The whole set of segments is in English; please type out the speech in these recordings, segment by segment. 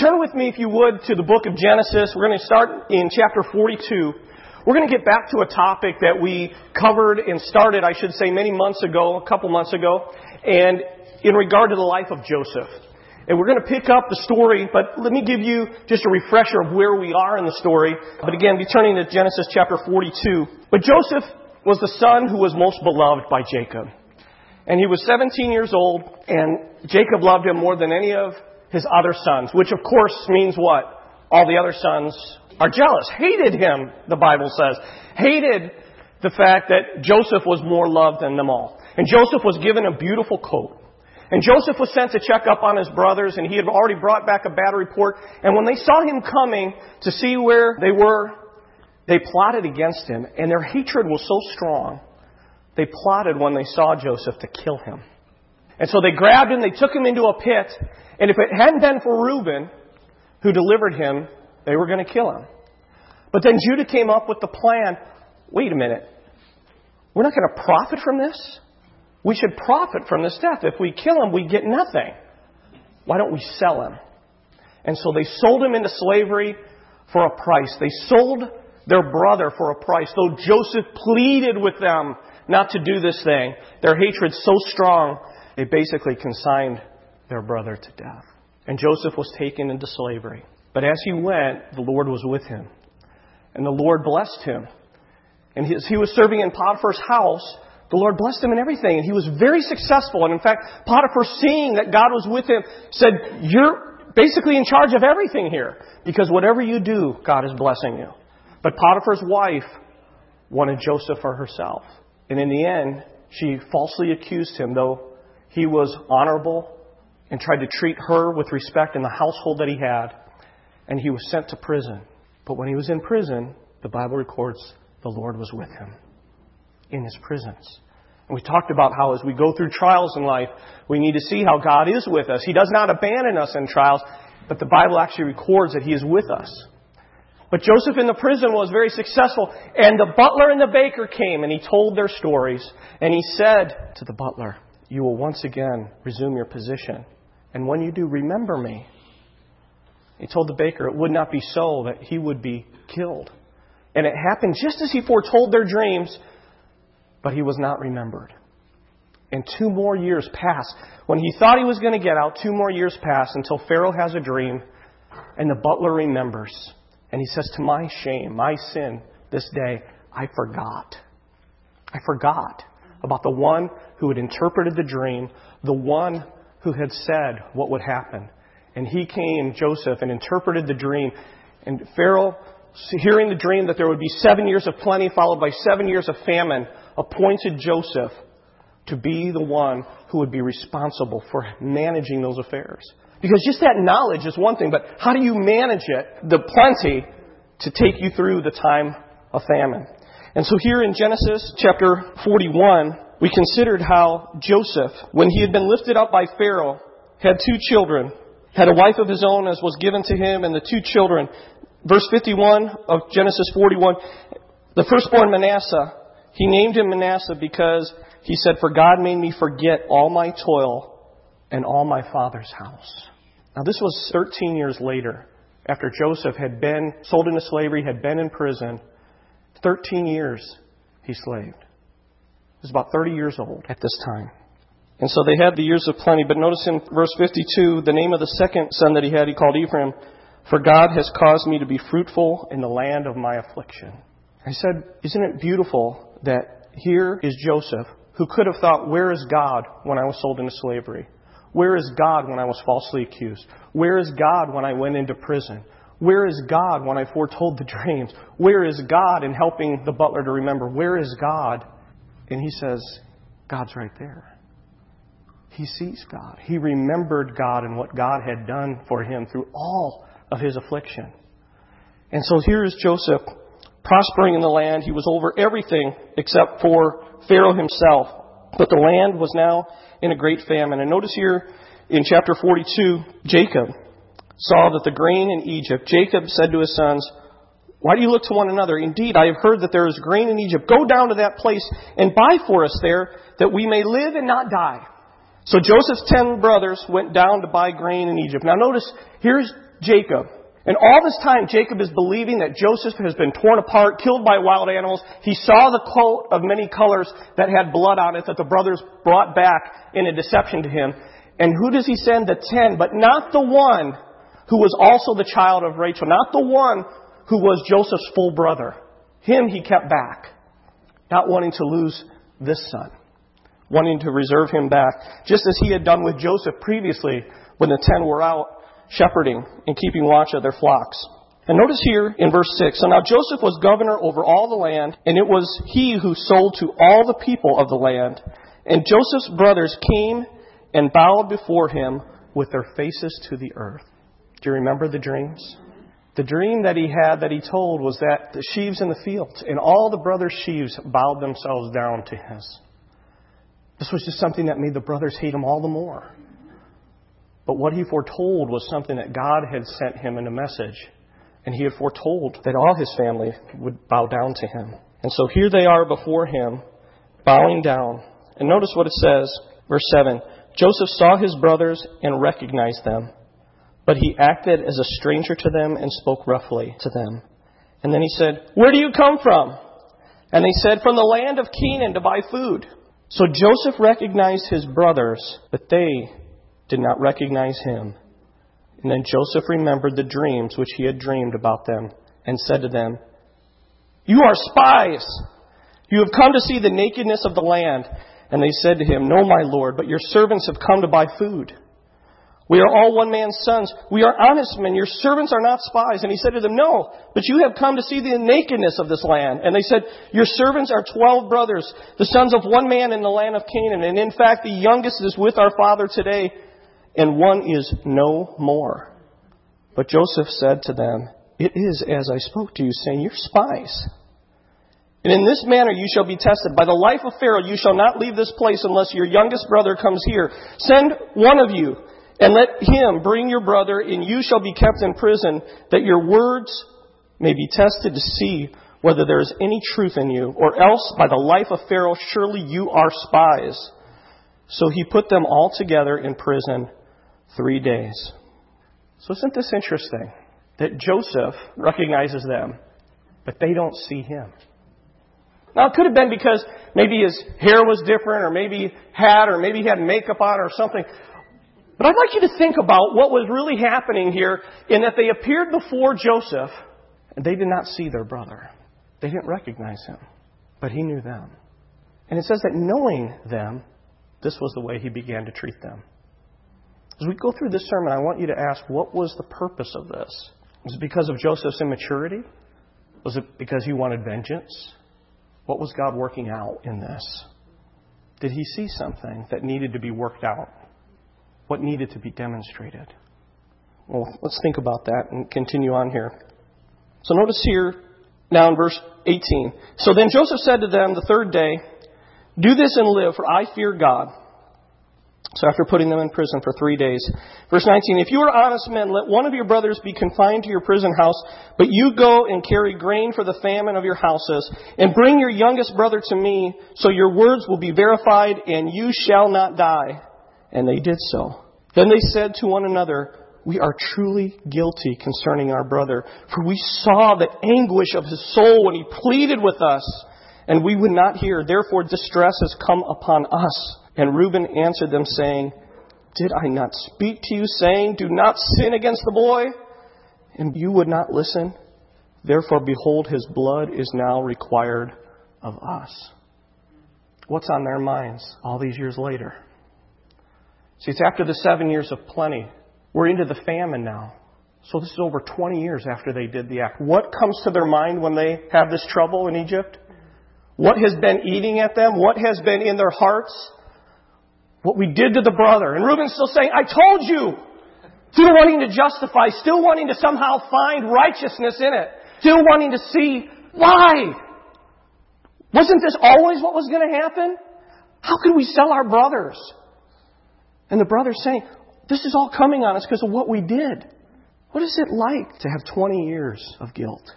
turn with me, if you would, to the book of Genesis. We're going to start in chapter 42. We're going to get back to a topic that we covered and started, I should say, a couple months ago, and in regard to the life of Joseph. And we're going to pick up the story, but let me give you just a refresher of where we are in the story. But again, be turning to Genesis chapter 42. But Joseph was the son who was most beloved by Jacob. And he was 17 years old, and Jacob loved him more than any of his other sons, which of course means what? All the other sons are jealous. Hated him, the Bible says. Hated the fact that Joseph was more loved than them all. And Joseph was given a beautiful coat. And Joseph was sent to check up on his brothers, and he had already brought back a bad report. And when they saw him coming to see where they were, they plotted against him. And their hatred was so strong, they plotted when they saw Joseph to kill him. And so they grabbed him, they took him into a pit, and if it hadn't been for Reuben, who delivered him, they were going to kill him. But then Judah came up with the plan, wait a minute, we're not going to profit from this? We should profit from this death. If we kill him, we get nothing. Why don't we sell him? And so they sold him into slavery for a price. They sold their brother for a price. Though Joseph pleaded with them not to do this thing, their hatred's so strong, they basically consigned their brother to death. And Joseph was taken into slavery. But as he went, the Lord was with him. And the Lord blessed him. And as he was serving in Potiphar's house, the Lord blessed him in everything. And he was very successful. And in fact, Potiphar, seeing that God was with him, said, you're basically in charge of everything here. Because whatever you do, God is blessing you. But Potiphar's wife wanted Joseph for herself. And in the end, she falsely accused him, though he was honorable and tried to treat her with respect in the household that he had. And he was sent to prison. But when he was in prison, the Bible records the Lord was with him in his prisons. And we talked about how as we go through trials in life, we need to see how God is with us. He does not abandon us in trials, but the Bible actually records that He is with us. But Joseph in the prison was very successful. And the butler and the baker came and he told their stories. And he said to the butler, you will once again resume your position. And when you do, remember me. He told the baker it would not be so, that he would be killed. And it happened just as he foretold their dreams, but he was not remembered. And 2 more years passed. When he thought he was going to get out, 2 more years passed until Pharaoh has a dream and the butler remembers. And he says, to my shame, my sin, this day, I forgot. I forgot about the one who had interpreted the dream, the one who had said what would happen. And he came, Joseph, and interpreted the dream. And Pharaoh, hearing the dream that there would be 7 years of plenty followed by 7 years of famine, appointed Joseph to be the one who would be responsible for managing those affairs. Because just that knowledge is one thing, but how do you manage it, the plenty, to take you through the time of famine? And so here in Genesis chapter 41, we considered how Joseph, when he had been lifted up by Pharaoh, had 2 children, had a wife of his own as was given to him, and the 2 children. Verse 51 of Genesis 41, the firstborn Manasseh, he named him Manasseh because he said, for God made me forget all my toil and all my father's house. Now this was 13 years later, after Joseph had been sold into slavery, had been in prison. 13 years he slaved. He was about 30 years old at this time. And so they had the years of plenty. But notice in verse 52, the name of the second son that he had, he called Ephraim, for God has caused me to be fruitful in the land of my affliction. I said, isn't it beautiful that here is Joseph, who could have thought, where is God when I was sold into slavery? Where is God when I was falsely accused? Where is God when I went into prison? Where is God when I foretold the dreams? Where is God in helping the butler to remember? Where is God? And he says, God's right there. He sees God. He remembered God and what God had done for him through all of his affliction. And so here is Joseph prospering in the land. He was over everything except for Pharaoh himself. But the land was now in a great famine. And notice here in chapter 42, Jacob saw that the grain in Egypt. Jacob said to his sons, why do you look to one another? Indeed, I have heard that there is grain in Egypt. Go down to that place and buy for us there, that we may live and not die. So Joseph's 10 brothers went down to buy grain in Egypt. Now notice, here's Jacob. And all this time, Jacob is believing that Joseph has been torn apart, killed by wild animals. He saw the coat of many colors that had blood on it that the brothers brought back in a deception to him. And who does he send? The 10, but not the one who was also the child of Rachel, not the one who was Joseph's full brother. Him he kept back, not wanting to lose this son, wanting to reserve him back, just as he had done with Joseph previously when the 10 were out shepherding and keeping watch of their flocks. And notice here in verse 6, so now Joseph was governor over all the land, and it was he who sold to all the people of the land. And Joseph's brothers came and bowed before him with their faces to the earth. Do you remember the dreams? The dream that he had, that he told, was that the sheaves in the fields, and all the brothers' sheaves bowed themselves down to his. This was just something that made the brothers hate him all the more. But what he foretold was something that God had sent him in a message. And he had foretold that all his family would bow down to him. And so here they are before him, bowing down. And notice what it says, verse 7. Joseph saw his brothers and recognized them. But he acted as a stranger to them and spoke roughly to them. And then he said, "Where do you come from?" And they said, "From the land of Canaan to buy food." So Joseph recognized his brothers, but they did not recognize him. And then Joseph remembered the dreams which he had dreamed about them and said to them, "You are spies. You have come to see the nakedness of the land." And they said to him, "No, my lord, but your servants have come to buy food. We are all one man's sons. We are honest men. Your servants are not spies." And he said to them, "No, but you have come to see the nakedness of this land." And they said, "Your servants are 12 brothers, the sons of one man in the land of Canaan. And in fact, the youngest is with our father today, and one is no more." But Joseph said to them, "It is as I spoke to you, saying, 'You're spies.' And in this manner you shall be tested. By the life of Pharaoh you shall not leave this place unless your youngest brother comes here. Send one of you, and let him bring your brother, and you shall be kept in prison, that your words may be tested to see whether there is any truth in you. Or else, by the life of Pharaoh, surely you are spies." So he put them all together in prison 3 days. So isn't this interesting? That Joseph recognizes them, but they don't see him. Now, it could have been because maybe his hair was different, or maybe he had makeup on or something. But I'd like you to think about what was really happening here, in that they appeared before Joseph, and they did not see their brother. They didn't recognize him, but he knew them. And it says that knowing them, this was the way he began to treat them. As we go through this sermon, I want you to ask, what was the purpose of this? Was it because of Joseph's immaturity? Was it because he wanted vengeance? What was God working out in this? Did he see something that needed to be worked out? What needed to be demonstrated? Well, let's think about that and continue on here. So notice here, now in verse 18. So then Joseph said to them the third day, "Do this and live, for I fear God." So after putting them in prison for 3 days. Verse 19, "If you are honest men, let one of your brothers be confined to your prison house, but you go and carry grain for the famine of your houses, and bring your youngest brother to me, so your words will be verified, and you shall not die." And they did so. Then they said to one another, "We are truly guilty concerning our brother, for we saw the anguish of his soul when he pleaded with us, and we would not hear. Therefore distress has come upon us." And Reuben answered them, saying, "Did I not speak to you, saying, 'Do not sin against the boy'? And you would not listen. Therefore, behold, his blood is now required of us." What's on their minds all these years later? See, it's after the 7 years of plenty. We're into the famine now. So this is over 20 years after they did the act. What comes to their mind when they have this trouble in Egypt? What has been eating at them? What has been in their hearts? What we did to the brother. And Reuben's still saying, "I told you." Still wanting to justify, still wanting to somehow find righteousness in it. Still wanting to see why. Wasn't this always what was going to happen? How could we sell our brothers? And the brother's saying, this is all coming on us because of what we did. What is it like to have 20 years of guilt?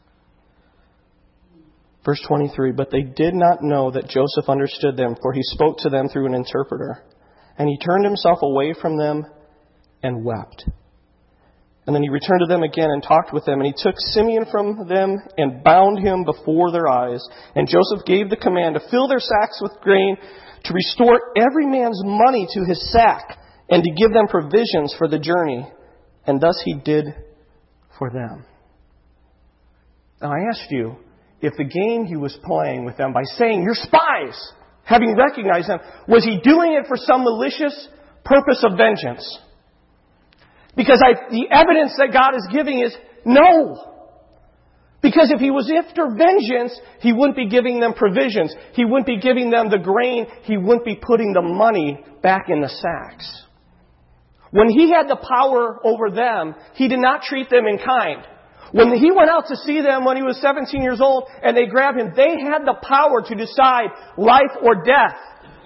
Verse 23, "But they did not know that Joseph understood them, for he spoke to them through an interpreter. And he turned himself away from them and wept. And then he returned to them again and talked with them. And he took Simeon from them and bound him before their eyes. And Joseph gave the command to fill their sacks with grain, to restore every man's money to his sack, and to give them provisions for the journey. And thus he did for them. Now I asked you if the game he was playing with them by saying, "You're spies," having recognized them, was he doing it for some malicious purpose of vengeance? Because the evidence that God is giving is no. Because if he was after vengeance, he wouldn't be giving them provisions. He wouldn't be giving them the grain. He wouldn't be putting the money back in the sacks. When he had the power over them, he did not treat them in kind. When he went out to see them when he was 17 years old and they grabbed him, they had the power to decide life or death,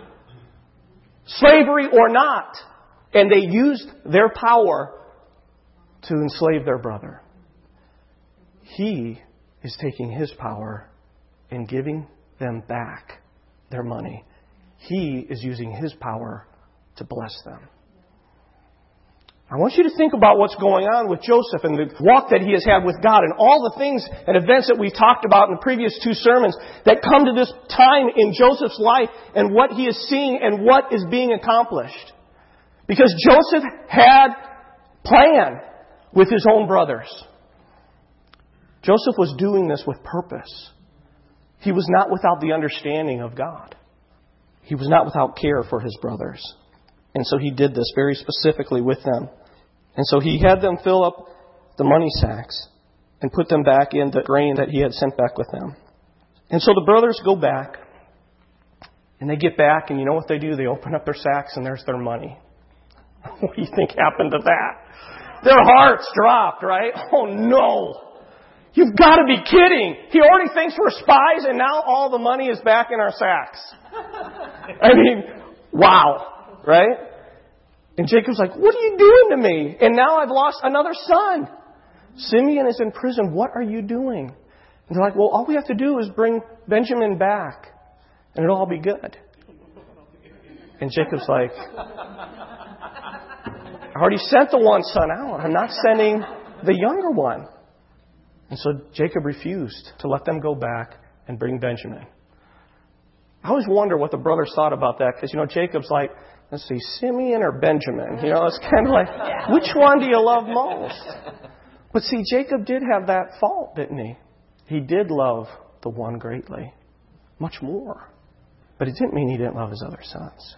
slavery or not. And they used their power to enslave their brother. He is taking his power and giving them back their money. He is using his power to bless them. I want you to think about what's going on with Joseph and the walk that he has had with God and all the things and events that we've talked about in the previous 2 sermons that come to this time in Joseph's life and what he is seeing and what is being accomplished. Because Joseph had plan with his own brothers. Joseph was doing this with purpose. He was not without the understanding of God. He was not without care for his brothers. And so he did this very specifically with them. And so he had them fill up the money sacks and put them back in the grain that he had sent back with them. And so the brothers go back. And they get back, and you know what they do? They open up their sacks, and there's their money. What do you think happened to that? Their hearts dropped, right? Oh, no. You've got to be kidding. He already thinks we're spies, and now all the money is back in our sacks. I mean, wow, right? And Jacob's like, "What are you doing to me? And now I've lost another son. Simeon is in prison. What are you doing?" And they're like, "Well, all we have to do is bring Benjamin back, and it'll all be good." And Jacob's like, "I already sent the one son out. I'm not sending the younger one." And so Jacob refused to let them go back and bring Benjamin. I always wonder what the brothers thought about that, because, Jacob's like, let's see, Simeon or Benjamin? It's kind of like, which one do you love most? But see, Jacob did have that fault, didn't he? He did love the one greatly, much more. But it didn't mean he didn't love his other sons.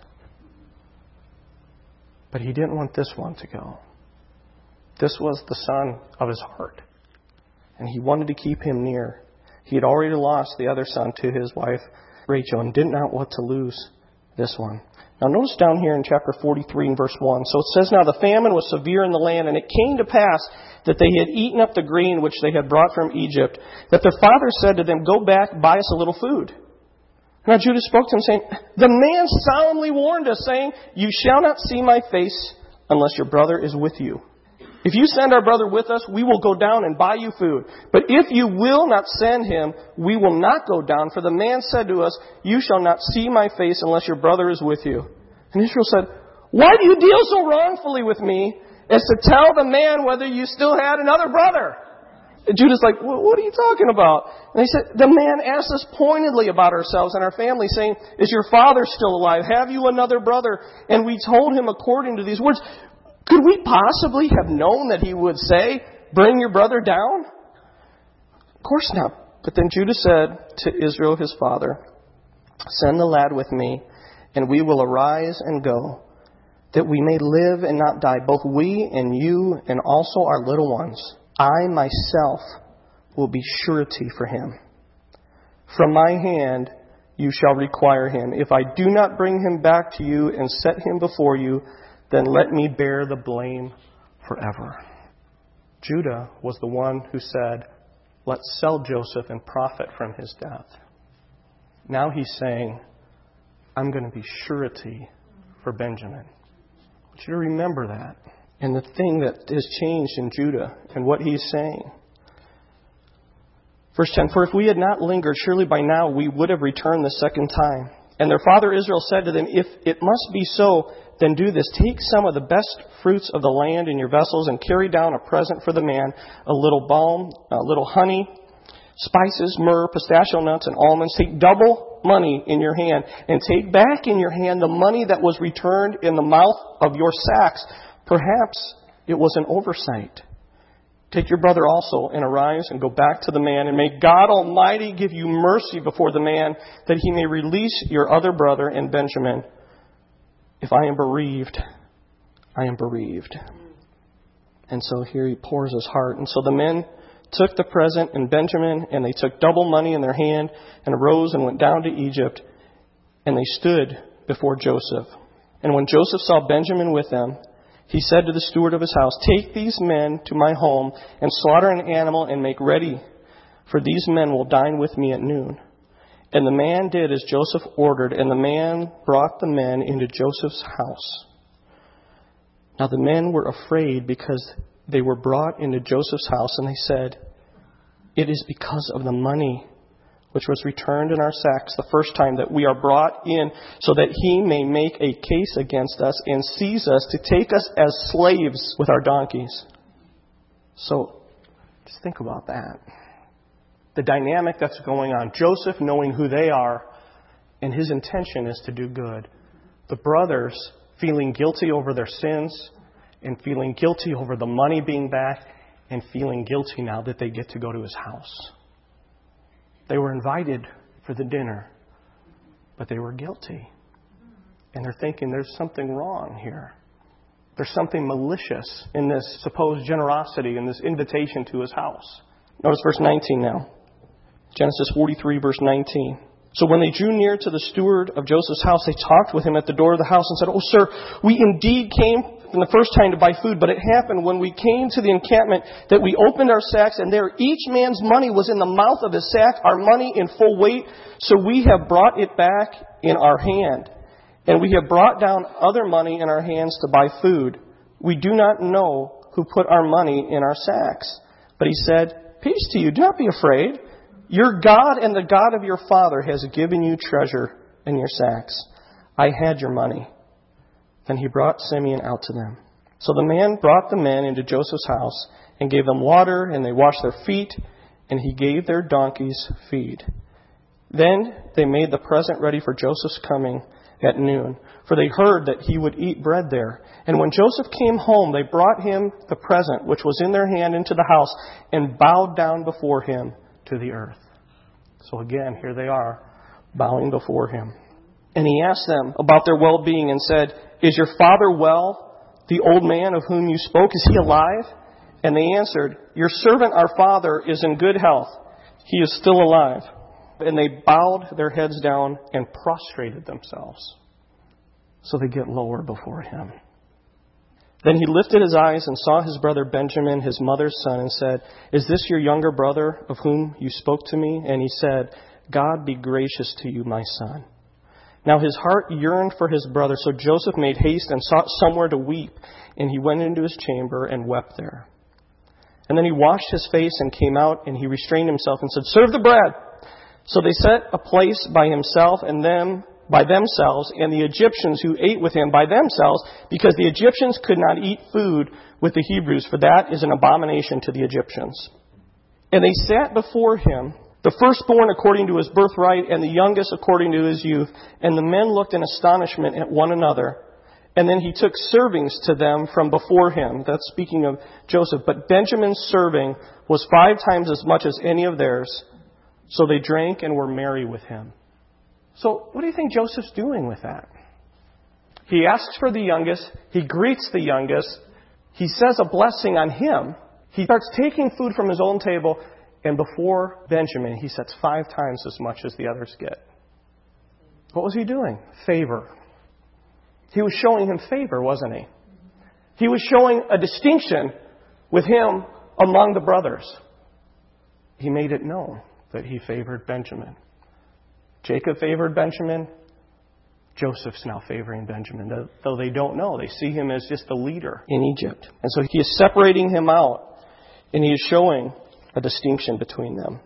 But he didn't want this one to go. This was the son of his heart. And he wanted to keep him near. He had already lost the other son to his wife, Rachel, and did not want to lose this one. Now notice down here in chapter 43 and verse 1. So it says, "Now the famine was severe in the land, and it came to pass that they had eaten up the grain which they had brought from Egypt, that their father said to them, 'Go back, buy us a little food.' Now Judah spoke to him, saying, 'The man solemnly warned us, saying, You shall not see my face unless your brother is with you. If you send our brother with us, we will go down and buy you food. But if you will not send him, we will not go down. For the man said to us, You shall not see my face unless your brother is with you.' And Israel said, 'Why do you deal so wrongfully with me as to tell the man whether you still had another brother?' And Judah's like, 'What are you talking about?' And they said, 'The man asked us pointedly about ourselves and our family, saying, Is your father still alive? Have you another brother?' And we told him according to these words.' Could we possibly have known that he would say, 'Bring your brother down'? Of course not. But then Judah said to Israel his father, 'Send the lad with me, and we will arise and go, that we may live and not die, both we and you and also our little ones. I myself will be surety for him. From my hand you shall require him. If I do not bring him back to you and set him before you, then let me bear the blame forever.'" Judah was the one who said, "Let's sell Joseph and profit from his death." Now he's saying, "I'm going to be surety for Benjamin." I want you to remember that. And the thing that has changed in Judah and what he's saying. Verse 10, "For if we had not lingered, surely by now we would have returned the second time. And their father Israel said to them, if it must be so, then do this. Take some of the best fruits of the land in your vessels and carry down a present for the man, a little balm, a little honey, spices, myrrh, pistachio nuts, and almonds. Take double money in your hand and take back in your hand the money that was returned in the mouth of your sacks. Perhaps it was an oversight. Take your brother also and arise and go back to the man, and may God Almighty give you mercy before the man, that he may release your other brother and Benjamin. If I am bereaved, I am bereaved. And so here he pours his heart. And so the men took the present and Benjamin, and they took double money in their hand and arose and went down to Egypt, and they stood before Joseph. And when Joseph saw Benjamin with them, he said to the steward of his house, take these men to my home and slaughter an animal and make ready, for these men will dine with me at noon. And the man did as Joseph ordered, and the man brought the men into Joseph's house. Now the men were afraid because they were brought into Joseph's house, and they said, it is because of the money which was returned in our sacks the first time that we are brought in, so that he may make a case against us and seize us to take us as slaves with our donkeys. So just think about that. The dynamic that's going on. Joseph knowing who they are, and his intention is to do good. The brothers feeling guilty over their sins and feeling guilty over the money being back and feeling guilty now that they get to go to his house. They were invited for the dinner, but they were guilty. And they're thinking there's something wrong here. There's something malicious in this supposed generosity, in this invitation to his house. Notice verse 19 now. Genesis 43, verse 19. So when they drew near to the steward of Joseph's house, they talked with him at the door of the house and said, oh, sir, we indeed came from the first time to buy food, but it happened when we came to the encampment that we opened our sacks, and there each man's money was in the mouth of his sack, our money in full weight. So we have brought it back in our hand, and we have brought down other money in our hands to buy food. We do not know who put our money in our sacks. But he said, peace to you, do not be afraid. Your God and the God of your father has given you treasure in your sacks. I had your money. Then he brought Simeon out to them. So the man brought the men into Joseph's house and gave them water, and they washed their feet, and he gave their donkeys feed. Then they made the present ready for Joseph's coming at noon, for they heard that he would eat bread there. And when Joseph came home, they brought him the present which was in their hand into the house and bowed down before him to the earth. So again, here they are, bowing before him. And he asked them about their well-being and said, is your father well, the old man of whom you spoke? Is he alive? And they answered, your servant, our father, is in good health. He is still alive. And they bowed their heads down and prostrated themselves. So they get lower before him. Then he lifted his eyes and saw his brother Benjamin, his mother's son, and said, is this your younger brother of whom you spoke to me? And he said, God be gracious to you, my son. Now his heart yearned for his brother, so Joseph made haste and sought somewhere to weep, and he went into his chamber and wept there. And then he washed his face and came out, and he restrained himself and said, serve the bread. So they set a place by himself and them by themselves, and the Egyptians who ate with him by themselves, because the Egyptians could not eat food with the Hebrews, for that is an abomination to the Egyptians. And they sat before him, the firstborn according to his birthright, and the youngest according to his youth. And the men looked in astonishment at one another. And then he took servings to them from before him. That's speaking of Joseph. But Benjamin's serving was 5 times as much as any of theirs. So they drank and were merry with him. So what do you think Joseph's doing with that? He asks for the youngest. He greets the youngest. He says a blessing on him. He starts taking food from his own table. And before Benjamin, he sets 5 times as much as the others get. What was he doing? Favor. He was showing him favor, wasn't he? He was showing a distinction with him among the brothers. He made it known that he favored Benjamin. Jacob favored Benjamin. Joseph's now favoring Benjamin. Though they don't know, they see him as just the leader in Egypt. And so he is separating him out, and he is showing a distinction between them.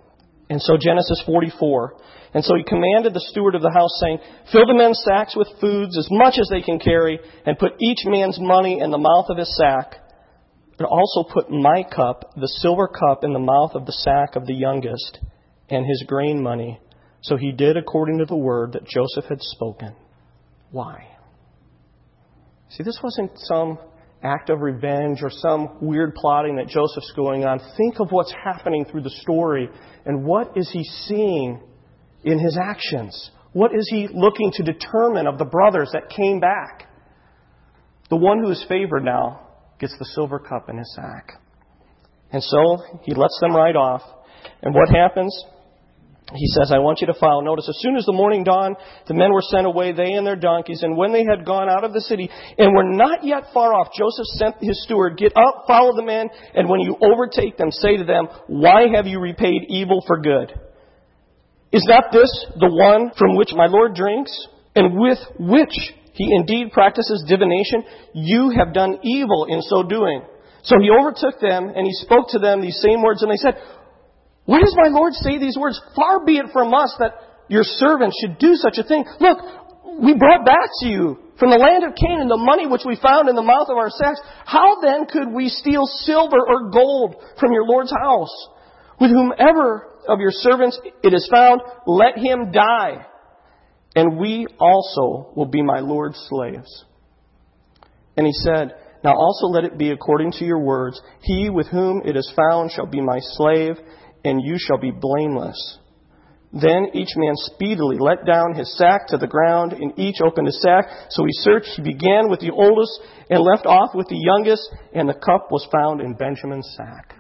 And so Genesis 44. And so he commanded the steward of the house, saying, fill the men's sacks with foods as much as they can carry, and put each man's money in the mouth of his sack. And also put my cup, the silver cup, in the mouth of the sack of the youngest, and his grain money. So he did according to the word that Joseph had spoken. Why? See, this wasn't some act of revenge or some weird plotting that Joseph's going on. Think of what's happening through the story, and what is he seeing in his actions? What is he looking to determine of the brothers that came back? The one who is favored now gets the silver cup in his sack. And so he lets them ride off. And what happens? He says, I want you to follow. Notice, as soon as the morning dawned, the men were sent away, they and their donkeys. And when they had gone out of the city and were not yet far off, Joseph sent his steward, get up, follow the men, and when you overtake them, say to them, why have you repaid evil for good? Is not this the one from which my Lord drinks, and with which he indeed practices divination? You have done evil in so doing. So he overtook them, and he spoke to them these same words, and they said, why does my Lord say these words? Far be it from us that your servants should do such a thing. Look, we brought back to you from the land of Canaan the money which we found in the mouth of our sacks. How then could we steal silver or gold from your Lord's house? With whomever of your servants it is found, let him die, and we also will be my Lord's slaves. And he said, now also let it be according to your words. He with whom it is found shall be my slave, and you shall be blameless. Then each man speedily let down his sack to the ground, and each opened his sack. So he searched. He began with the oldest and left off with the youngest, and the cup was found in Benjamin's sack.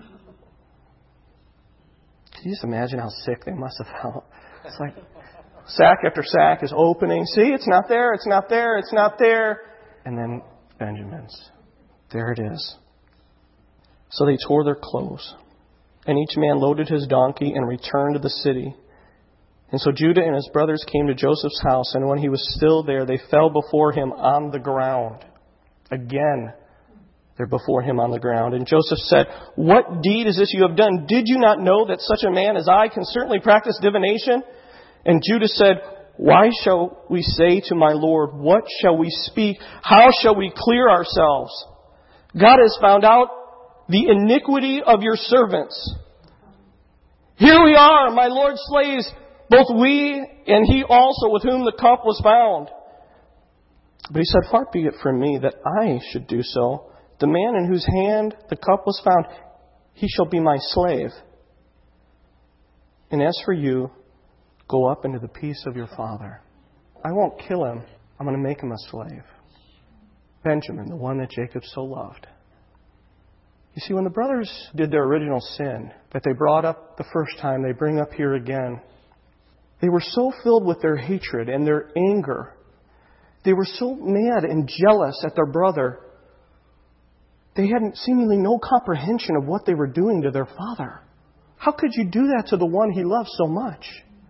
Can you just imagine how sick they must have felt? It's like sack after sack is opening. See, it's not there, it's not there, it's not there. And then Benjamin's. There it is. So they tore their clothes. And each man loaded his donkey and returned to the city. And so Judah and his brothers came to Joseph's house, and when he was still there, they fell before him on the ground. Again, they're before him on the ground. And Joseph said, what deed is this you have done? Did you not know that such a man as I can certainly practice divination? And Judah said, why shall we say to my Lord, what shall we speak? How shall we clear ourselves? God has found out the iniquity of your servants. Here we are, my Lord's slaves, both we and he also with whom the cup was found. But he said, far be it from me that I should do so. The man in whose hand the cup was found, he shall be my slave. And as for you, go up into the peace of your father. I won't kill him. I'm going to make him a slave. Benjamin, the one that Jacob so loved. You see, when the brothers did their original sin that they brought up the first time, they bring up here again, they were so filled with their hatred and their anger. They were so mad and jealous at their brother. They had seemingly no comprehension of what they were doing to their father. How could you do that to the one he loved so much?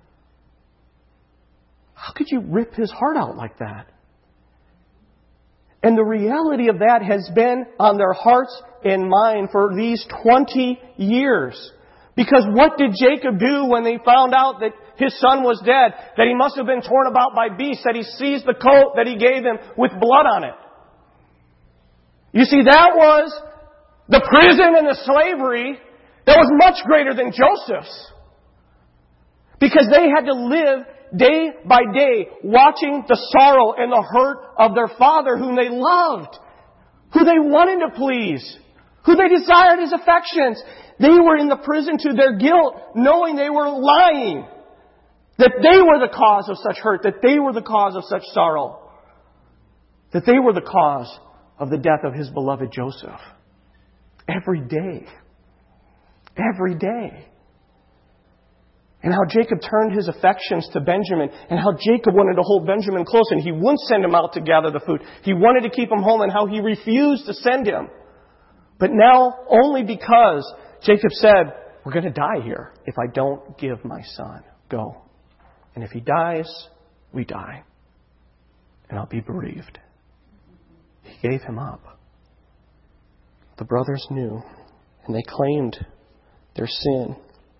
How could you rip his heart out like that? And the reality of that has been on their hearts and mind for these 20 years. Because what did Jacob do when they found out that his son was dead? That he must have been torn about by beasts. That he seized the coat that he gave him with blood on it. You see, that was the prison and the slavery that was much greater than Joseph's. Because they had to live day by day, watching the sorrow and the hurt of their father whom they loved, who they wanted to please, who they desired his affections. They were in the prison to their guilt, knowing they were lying, that they were the cause of such hurt, that they were the cause of such sorrow, that they were the cause of the death of his beloved Joseph. Every day. Every day. And how Jacob turned his affections to Benjamin, and how Jacob wanted to hold Benjamin close, and he wouldn't send him out to gather the food. He wanted to keep him home, and how he refused to send him. But now, only because Jacob said, we're going to die here if I don't give my son. Go. And if he dies, we die. And I'll be bereaved. He gave him up. The brothers knew, and they claimed their sin.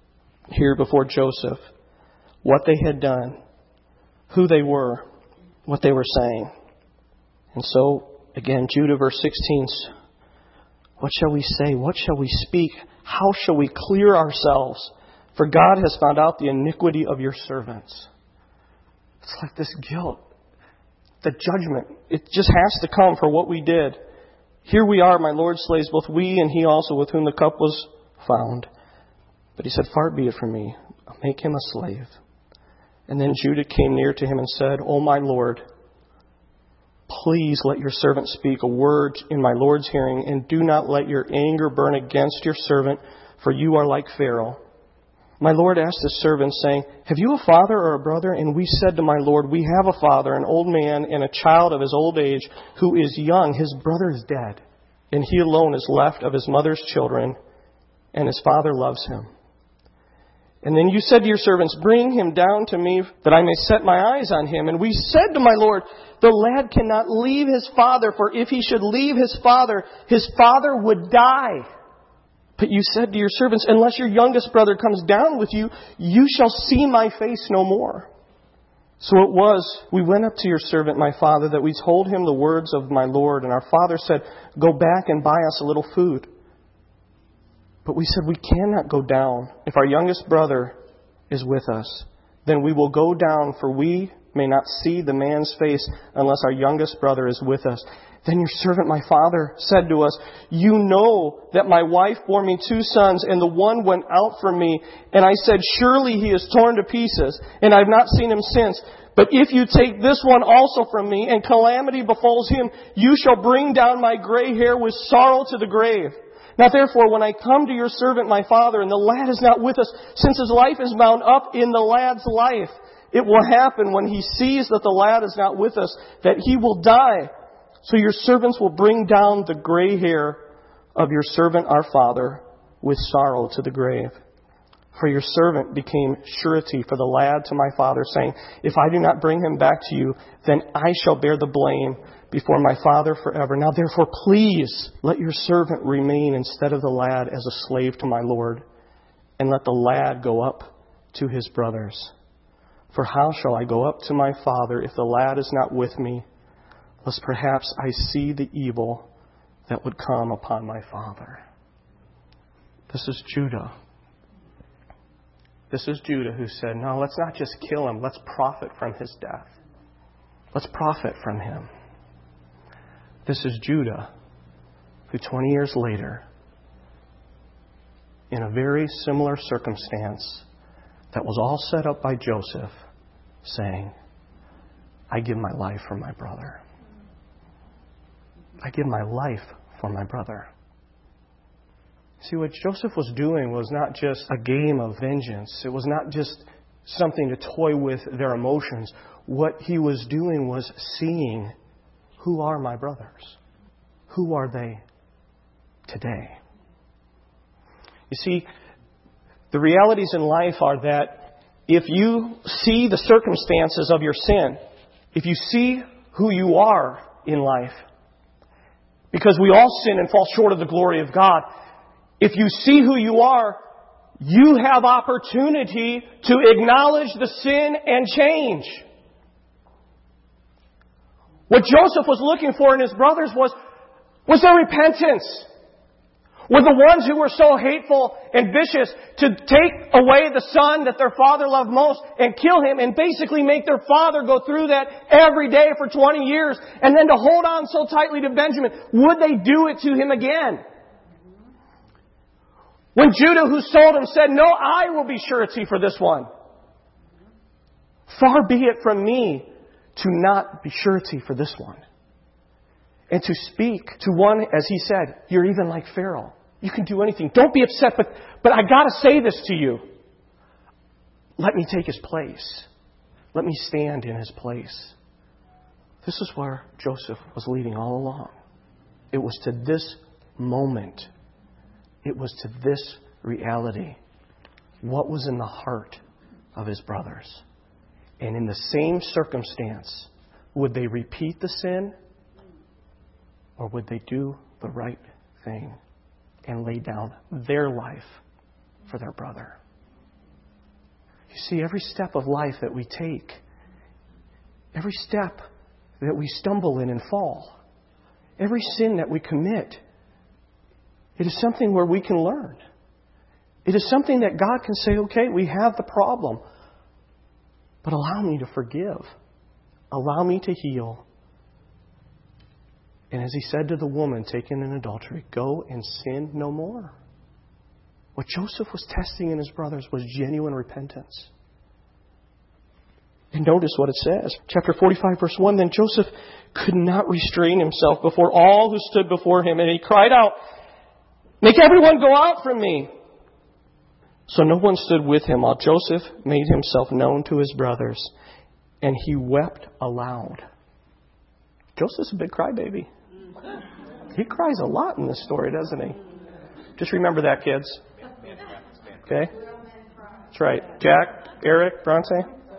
here before Joseph what they had done, who they were, what they were saying. And so, again, Judah, verse 16, what shall we say? What shall we speak? How shall we clear ourselves? For God has found out the iniquity of your servants. It's like this guilt, the judgment. It just has to come for what we did. Here we are, my Lord slaves, both we and he also with whom the cup was found. But he said, far be it from me. I'll make him a slave. And then Judah came near to him and said, O my Lord, please let your servant speak a word in my Lord's hearing, and do not let your anger burn against your servant, for you are like Pharaoh. My Lord asked his servant, saying, have you a father or a brother? And we said to my Lord, we have a father, an old man, and a child of his old age, who is young. His brother is dead, and he alone is left of his mother's children, and his father loves him. And then you said to your servants, bring him down to me, that I may set my eyes on him. And we said to my Lord, the lad cannot leave his father, for if he should leave his father would die. But you said to your servants, unless your youngest brother comes down with you, you shall see my face no more. So it was, we went up to your servant, my father, that we told him the words of my Lord. And our father said, go back and buy us a little food. But we said, we cannot go down. If our youngest brother is with us, then we will go down, for we may not see the man's face unless our youngest brother is with us. Then your servant, my father, said to us, you know that my wife bore me 2 sons, and the one went out from me. And I said, surely he is torn to pieces, and I have not seen him since. But if you take this one also from me, and calamity befalls him, you shall bring down my gray hair with sorrow to the grave. Now therefore, when I come to your servant my father, and the lad is not with us, since his life is bound up in the lad's life, it will happen when he sees that the lad is not with us, that he will die. So your servants will bring down the gray hair of your servant our father with sorrow to the grave. For your servant became surety for the lad to my father, saying, if I do not bring him back to you, then I shall bear the blame before my father forever. Now therefore, please let your servant remain instead of the lad as a slave to my Lord, and let the lad go up to his brothers. For how shall I go up to my father if the lad is not with me, lest perhaps I see the evil that would come upon my father? This is Judah. This is Judah who said, no, let's not just kill him. Let's profit from his death. Let's profit from him. This is Judah who 20 years later, in a very similar circumstance that was all set up by Joseph, saying, I give my life for my brother. I give my life for my brother. See, what Joseph was doing was not just a game of vengeance. It was not just something to toy with their emotions. What he was doing was seeing, who are my brothers? Who are they today? You see, the realities in life are that if you see the circumstances of your sin, if you see who you are in life, because we all sin and fall short of the glory of God, if you see who you are, you have opportunity to acknowledge the sin and change. What Joseph was looking for in his brothers was there repentance? Were the ones who were so hateful and vicious to take away the son that their father loved most and kill him and basically make their father go through that every day for 20 years and then to hold on so tightly to Benjamin? Would they do it to him again? When Judah, who sold him, said, no, I will be surety for this one. Far be it from me to not be surety for this one. And to speak to one, as he said, you're even like Pharaoh. You can do anything. Don't be upset, but I got to say this to you. Let me take his place. Let me stand in his place. This is where Joseph was leading all along. It was to this moment. It was to this reality. What was in the heart of his brothers? And in the same circumstance, would they repeat the sin? Or would they do the right thing and lay down their life for their brother? You see, every step of life that we take, every step that we stumble in and fall, every sin that we commit, it is something where we can learn. It is something that God can say, okay, we have the problem, but allow me to forgive. Allow me to heal. And as He said to the woman taken in adultery, go and sin no more. What Joseph was testing in his brothers was genuine repentance. And notice what it says. Chapter 45, verse 1, then Joseph could not restrain himself before all who stood before him, and he cried out, make everyone go out from me. So no one stood with him while Joseph made himself known to his brothers, and he wept aloud. Joseph's a big crybaby. He cries a lot in this story, doesn't he? Just remember that, kids. Okay? That's right. Jack, Eric, Bronte.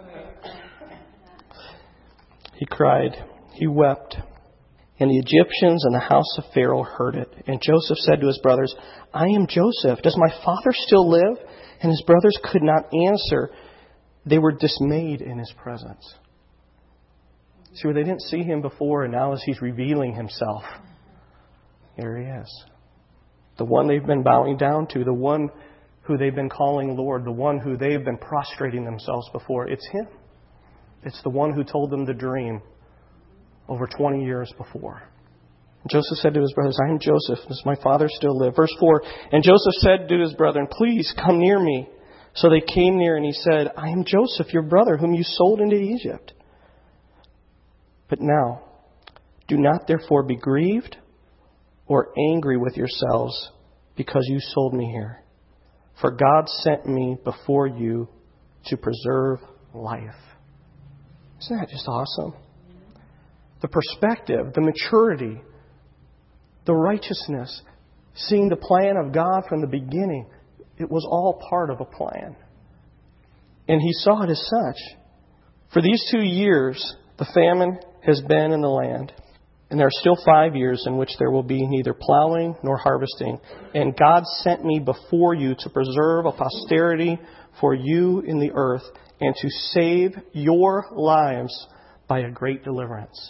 He cried. He wept. And the Egyptians and the house of Pharaoh heard it. And Joseph said to his brothers, I am Joseph. Does my father still live? And his brothers could not answer. They were dismayed in his presence. See, where they didn't see him before, and now as he's revealing himself, here he is. The one they've been bowing down to, the one who they've been calling Lord, the one who they've been prostrating themselves before. It's him. It's the one who told them the dream over 20 years before. And Joseph said to his brothers, I am Joseph. Does my father still live? Verse 4, and Joseph said to his brethren, please come near me. So they came near, and he said, I am Joseph, your brother, whom you sold into Egypt. But now, do not therefore be grieved or angry with yourselves because you sold me here. For God sent me before you to preserve life. Isn't that just awesome? The perspective, the maturity, the righteousness, seeing the plan of God from the beginning, it was all part of a plan. And he saw it as such. For these 2 years, the famine has been in the land. And there are still 5 years in which there will be neither plowing nor harvesting. And God sent me before you to preserve a posterity for you in the earth and to save your lives by a great deliverance.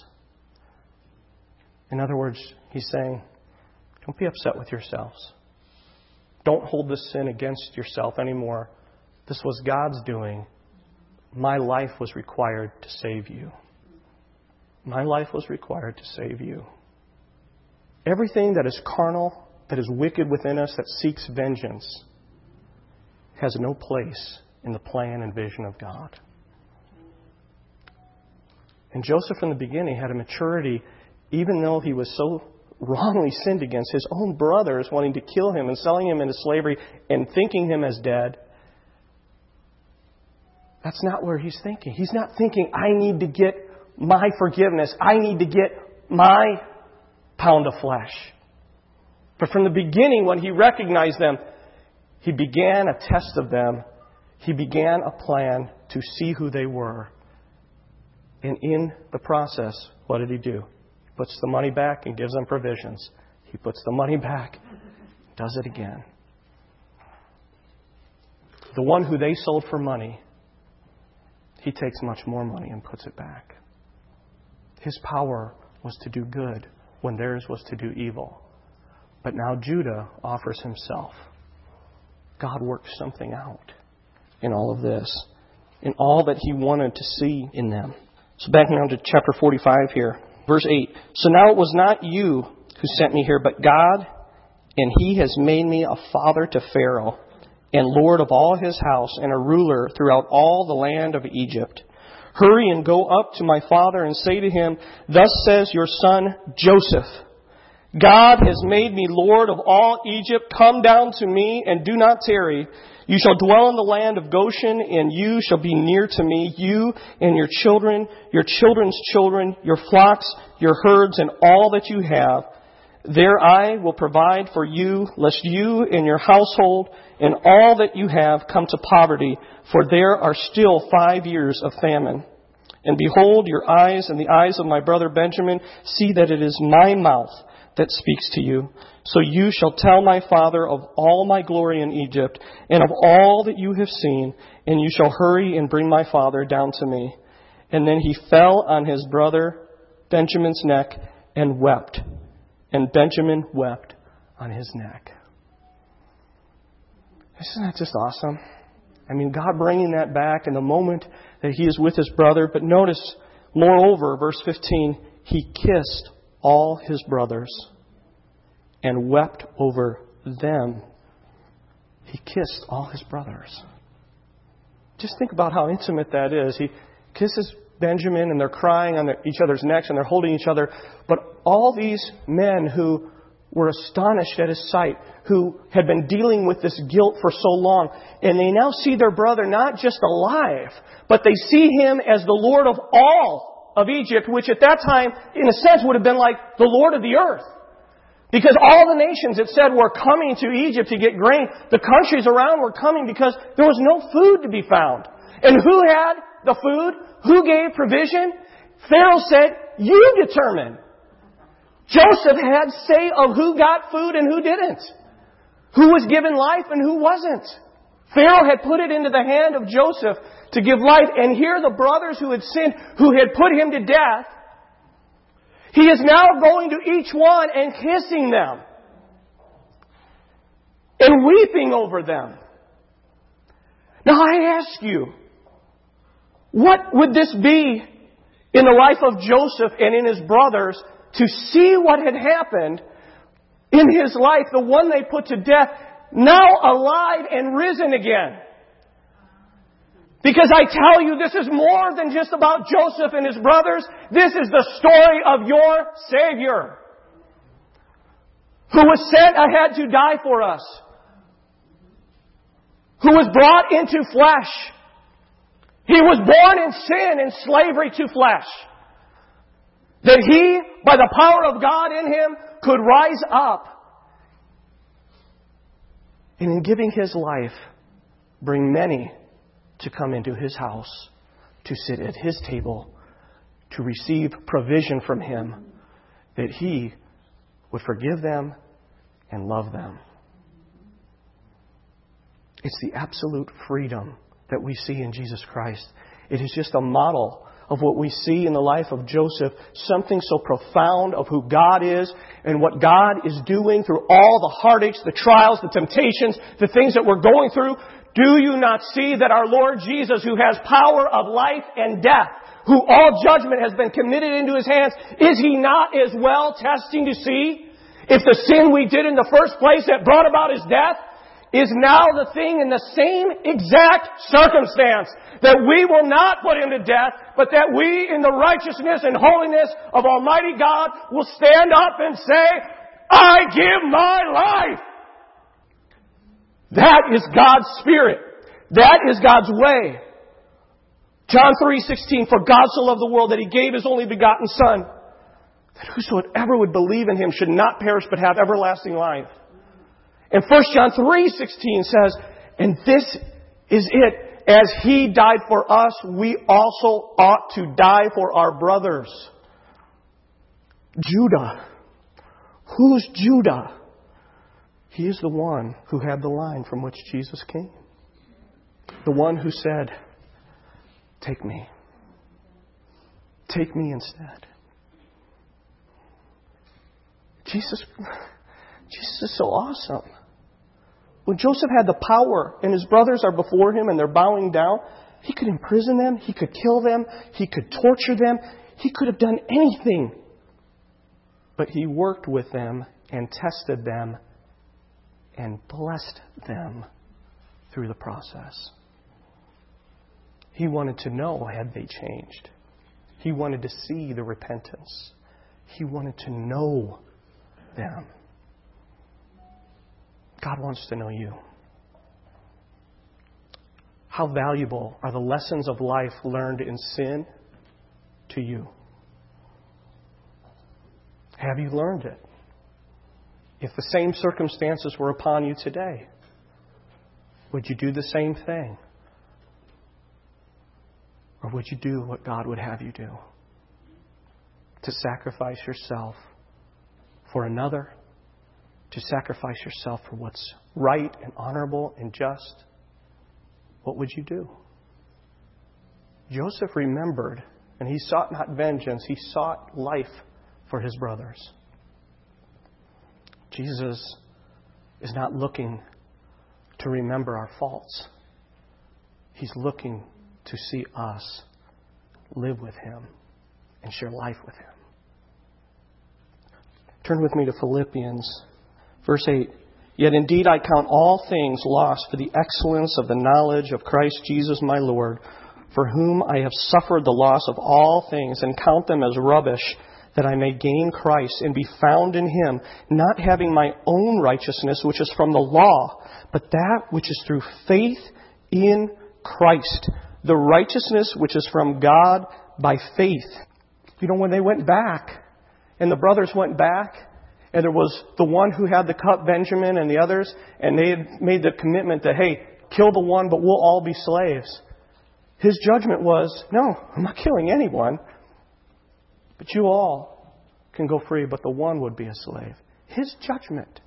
In other words, he's saying, don't be upset with yourselves. Don't hold this sin against yourself anymore. This was God's doing. My life was required to save you. My life was required to save you. Everything that is carnal, that is wicked within us, that seeks vengeance, has no place in the plan and vision of God. And Joseph from the beginning had a maturity, even though he was so wrongly sinned against, his own brothers wanting to kill him and selling him into slavery and thinking him as dead. That's not where he's thinking. He's not thinking, I need to get my forgiveness. I need to get my pound of flesh. But from the beginning, when he recognized them, he began a test of them. He began a plan to see who they were. And in the process, what did he do? He puts the money back and gives them provisions. He puts the money back, does it again. The one who they sold for money, he takes much more money and puts it back. His power was to do good when theirs was to do evil. But now Judah offers himself. God works something out in all of this, in all that he wanted to see in them. So back now to chapter 45 here, verse 8. So now it was not you who sent me here, but God, and he has made me a father to Pharaoh, and lord of all his house, and a ruler throughout all the land of Egypt. Hurry and go up to my father and say to him, thus says your son Joseph, God has made me Lord of all Egypt. Come down to me and do not tarry. You shall dwell in the land of Goshen, and you shall be near to me, you and your children, your children's children, your flocks, your herds, and all that you have. There I will provide for you, lest you and your household and all that you have come to poverty, for there are still 5 years of famine. And behold, your eyes and the eyes of my brother Benjamin see that it is my mouth that speaks to you. So you shall tell my father of all my glory in Egypt and of all that you have seen, and you shall hurry and bring my father down to me." And then he fell on his brother Benjamin's neck and wept. And Benjamin wept on his neck. Isn't that just awesome? I mean, God bringing that back in the moment that he is with his brother. But notice, moreover, verse 15, he kissed all his brothers and wept over them. He kissed all his brothers. Just think about how intimate that is. He kisses Benjamin and they're crying on each other's necks and they're holding each other. But all these men who were astonished at his sight, who had been dealing with this guilt for so long, and they now see their brother not just alive, but they see him as the Lord of all of Egypt, which at that time, in a sense, would have been like the Lord of the earth. Because all the nations, it said, were coming to Egypt to get grain. The countries around were coming because there was no food to be found. And who had the food? Who gave provision? Pharaoh said, "You determine." Joseph had say of who got food and who didn't. Who was given life and who wasn't. Pharaoh had put it into the hand of Joseph to give life. And here the brothers who had sinned, who had put him to death, he is now going to each one and kissing them. And weeping over them. Now I ask you, what would this be in the life of Joseph and in his brothers to see what had happened in his life, the one they put to death, now alive and risen again? Because I tell you, this is more than just about Joseph and his brothers. This is the story of your Savior, who was sent ahead to die for us, who was brought into flesh. He was born in sin and slavery to flesh. That he, by the power of God in him, could rise up. And in giving his life, bring many to come into his house, to sit at his table, to receive provision from him, that he would forgive them and love them. It's the absolute freedom that we see in Jesus Christ. It is just a model of what we see in the life of Joseph, something so profound of who God is and what God is doing through all the heartaches, the trials, the temptations, the things that we're going through. Do you not see that our Lord Jesus, who has power of life and death, who all judgment has been committed into his hands, is he not as well testing to see if the sin we did in the first place that brought about his death is now the thing in the same exact circumstance, that we will not put him to death, but that we, in the righteousness and holiness of Almighty God, will stand up and say, "I give my life." That is God's Spirit. That is God's way. John 3:16, "For God so loved the world that he gave his only begotten Son, that whosoever would believe in him should not perish but have everlasting life." And 1 John 3:16 says, "And this is it, as he died for us, we also ought to die for our brothers." Judah. Who's Judah? He is the one who had the line from which Jesus came. The one who said, "Take me. Take me instead." Jesus is so awesome. When Joseph had the power and his brothers are before him and they're bowing down, he could imprison them, he could kill them, he could torture them, he could have done anything. But he worked with them and tested them and blessed them through the process. He wanted to know, had they changed? He wanted to see the repentance. He wanted to know them. God wants to know you. How valuable are the lessons of life learned in sin to you? Have you learned it? If the same circumstances were upon you today, would you do the same thing? Or would you do what God would have you do? To sacrifice yourself for another, to sacrifice yourself for what's right and honorable and just, what would you do? Joseph remembered, and he sought not vengeance, he sought life for his brothers. Jesus is not looking to remember our faults. He's looking to see us live with Him and share life with Him. Turn with me to Philippians, verse 8. Yet indeed I count all things lost for the excellence of the knowledge of Christ Jesus my Lord, for whom I have suffered the loss of all things, and count them as rubbish, that I may gain Christ and be found in Him, not having my own righteousness, which is from the law, but that which is through faith in Christ, the righteousness which is from God by faith. You know, when they went back, and the brothers went back, and there was the one who had the cup, Benjamin, and the others, and they had made the commitment that, hey, kill the one, but we'll all be slaves. His judgment was, no, I'm not killing anyone. But you all can go free, but the one would be a slave. His judgment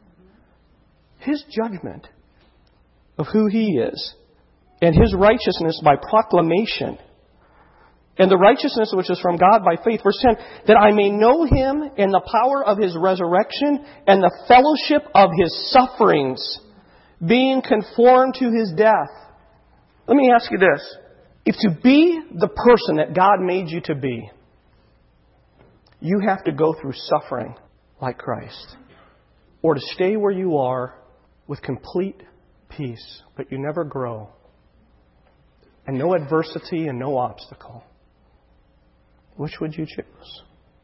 of who He is, and His righteousness by proclamation, and the righteousness which is from God by faith. Verse 10, that I may know Him and the power of His resurrection and the fellowship of His sufferings, being conformed to His death. Let me ask you this. If to be the person that God made you to be, you have to go through suffering like Christ, or to stay where you are with complete peace, but you never grow, and no adversity and no obstacle, which would you choose?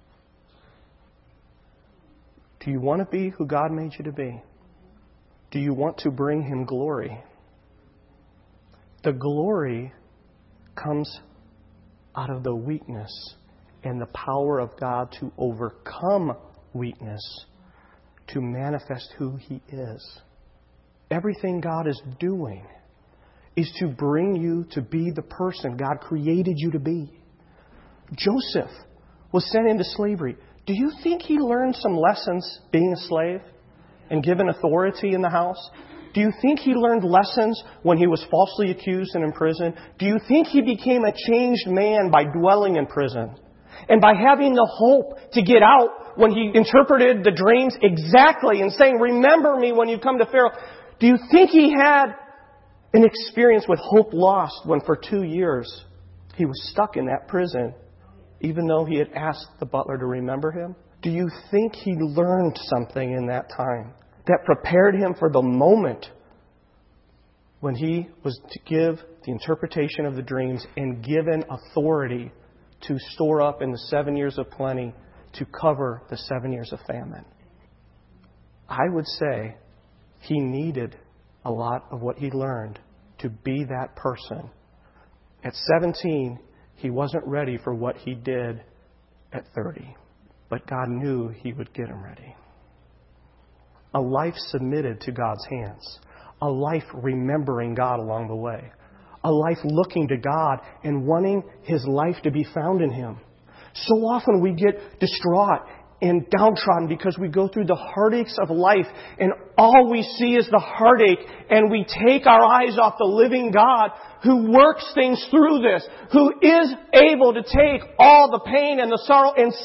Do you want to be who God made you to be? Do you want to bring Him glory? The glory comes out of the weakness and the power of God to overcome weakness, to manifest who He is. Everything God is doing is to bring you to be the person God created you to be. Joseph was sent into slavery. Do you think he learned some lessons being a slave and given authority in the house? Do you think he learned lessons when he was falsely accused and in prison? Do you think he became a changed man by dwelling in prison? And by having the hope to get out when he interpreted the dreams exactly and saying, remember me when you come to Pharaoh. Do you think he had an experience with hope lost when for 2 years he was stuck in that prison, even though he had asked the butler to remember him? Do you think he learned something in that time that prepared him for the moment when he was to give the interpretation of the dreams and given authority to store up in the 7 years of plenty to cover the 7 years of famine? I would say he needed a lot of what he learned to be that person. At 17, he wasn't ready for what he did at 30. But God knew He would get him ready. A life submitted to God's hands. A life remembering God along the way. A life looking to God and wanting His life to be found in Him. So often we get distraught and downtrodden because we go through the heartaches of life and all we see is the heartache, and we take our eyes off the living God who works things through this, who is able to take all the pain and the sorrow and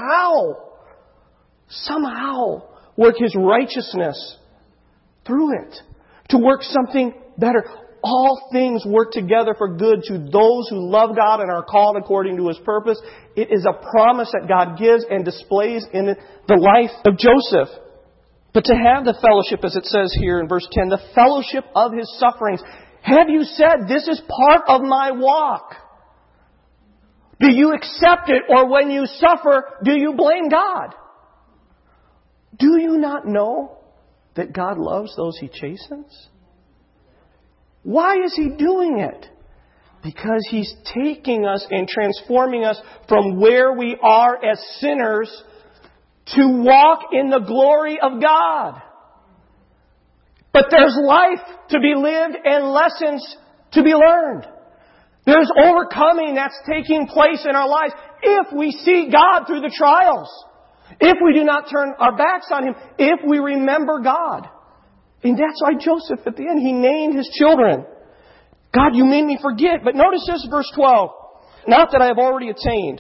somehow work His righteousness through it to work something better. All things work together for good to those who love God and are called according to His purpose. It is a promise that God gives and displays in the life of Joseph. But to have the fellowship, as it says here in verse 10, the fellowship of His sufferings. Have you said, this is part of my walk? Do you accept it, or when you suffer, do you blame God? Do you not know that God loves those He chastens? Why is He doing it? Because He's taking us and transforming us from where we are as sinners to walk in the glory of God. But there's life to be lived and lessons to be learned. There's overcoming that's taking place in our lives if we see God through the trials. If we do not turn our backs on Him, if we remember God. And that's why Joseph, at the end, he named his children. God, you made me forget. But notice this, verse 12. Not that I have already attained,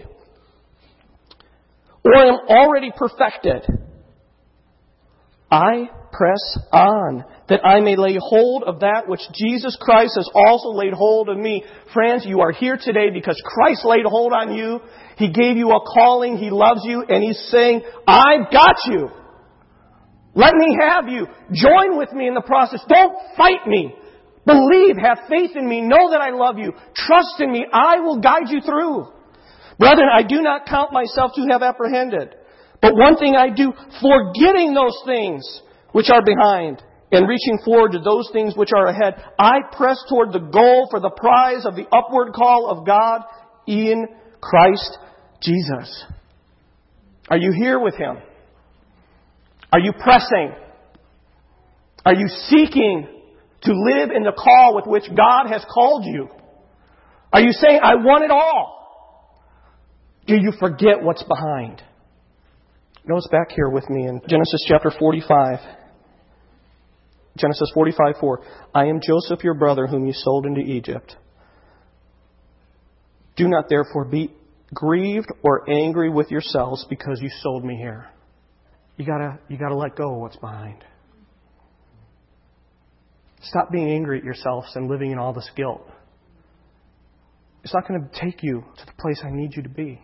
or am already perfected. I press on, that I may lay hold of that which Jesus Christ has also laid hold of me. Friends, you are here today because Christ laid hold on you. He gave you a calling. He loves you. And He's saying, I've got you. Let me have you. Join with me in the process. Don't fight me. Believe. Have faith in me. Know that I love you. Trust in me. I will guide you through. Brethren, I do not count myself to have apprehended. But one thing I do, forgetting those things which are behind and reaching forward to those things which are ahead, I press toward the goal for the prize of the upward call of God in Christ Jesus. Are you here with Him? Are you pressing? Are you seeking to live in the call with which God has called you? Are you saying, I want it all? Do you forget what's behind? Notice back here with me in Genesis chapter 45. Genesis 45:4. I am Joseph your brother whom you sold into Egypt. Do not therefore be grieved or angry with yourselves because you sold me here. You gotta let go of what's behind. Stop being angry at yourselves and living in all this guilt. It's not going to take you to the place I need you to be.